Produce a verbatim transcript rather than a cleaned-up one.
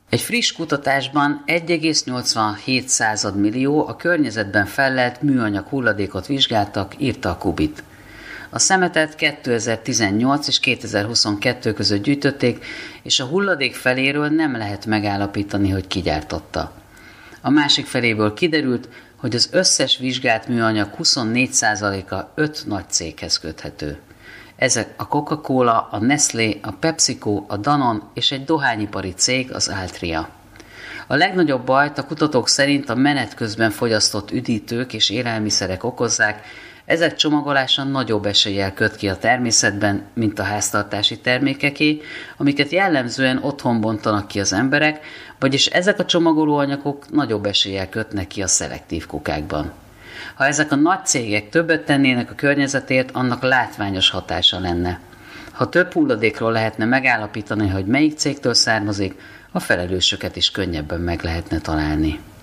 Egy friss kutatásban egy egész nyolcvanhét millió a környezetben fellelt műanyag hulladékot vizsgáltak, írta a Kubit. A szemetet kétezer-tizennyolc és kétezer-huszonkettő között gyűjtötték, és a hulladék feléről nem lehet megállapítani, hogy ki gyártotta. A másik feléből kiderült, hogy az összes vizsgált műanyag huszonnégy százaléka öt nagy céghez köthető. Ezek a Coca-Cola, a Nestlé, a PepsiCo, a Danone és egy dohányipari cég, az Altria. A legnagyobb bajt a kutatók szerint a menet közben fogyasztott üdítők és élelmiszerek okozzák, ezek csomagolása nagyobb eséllyel köt ki a természetben, mint a háztartási termékeké, amiket jellemzően otthon bontanak ki az emberek, vagyis ezek a csomagolóanyagok nagyobb eséllyel kötnek ki a szelektív kukákban. Ha ezek a nagy cégek többet tennének a környezetért, annak látványos hatása lenne. Ha több hulladékról lehetne megállapítani, hogy melyik cégtől származik, a felelősöket is könnyebben meg lehetne találni.